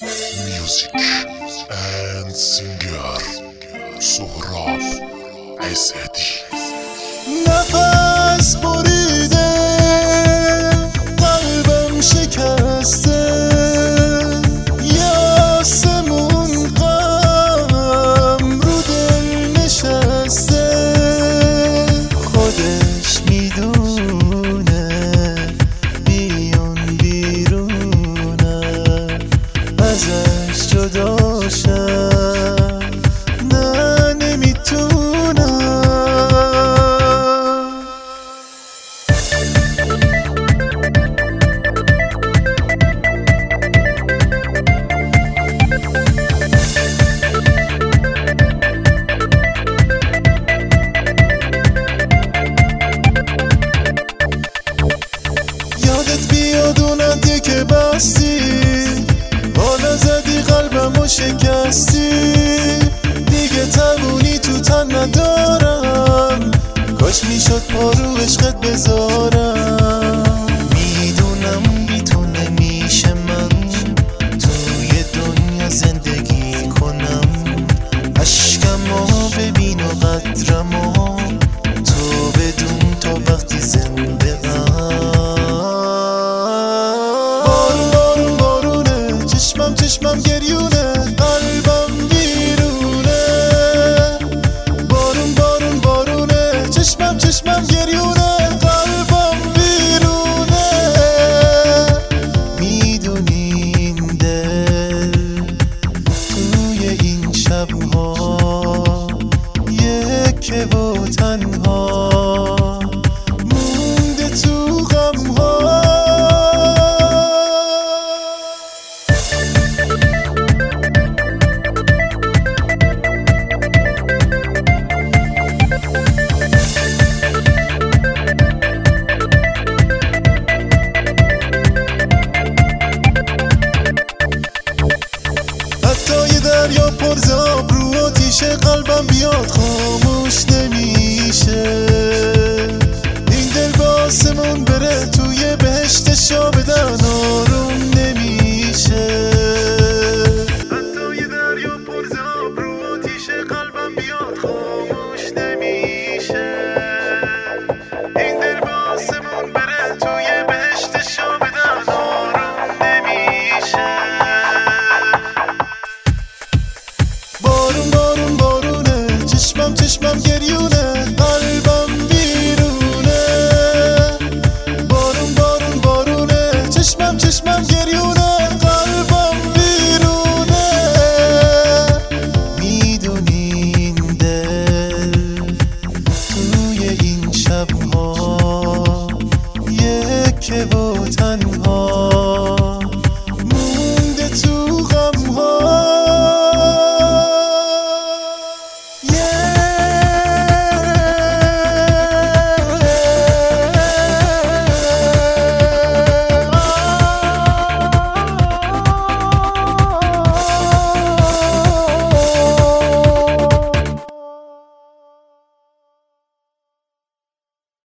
Music and singer سهراب اسدی. نفس بریده قلبم شکسته، یه آسمون غم رو دل نشسته، خودش میدونه بیون بیرونه ازش جدا شد، نه نمیتونم. یادت بیاد اون عدیه که بستی، بالا زدی قلبمو شکستی، دیگه تمونی تو تن ندارم، کاش میشد پا رو عشقت بذارم. میدونم بی تو نمیشه من توی دنیا زندگی کنم، عشقمو ببین و قدرمو تو بدون تا وقتی زنده چشمم گریونه، قلبم ویرونه، بارون بارون بارونه، چشمم گریونه، قلبم ویرونه. میدونی این دل توی این شبها یکه و تنها مونده تو غمها. حتی یه دریا پرزاب رو آتیش قلبم بیاد خاموش نمیشه، این دل به آسمون بره توی بهشت شا بدن آروم نمیشه. حتی یه دریا پرزاب رو آتیش قلبم بیاد خاموش نمیشه، این دل به آسمون بره توی بهشت شا بدن آروم نمیشه. بارون بارون بارونه، چشمم گریونه، قلبم ویرونه، بارون بارون بارونه، چشمم گریونه، قلبم ویرونه. میدونی این دل توی این شبها یکه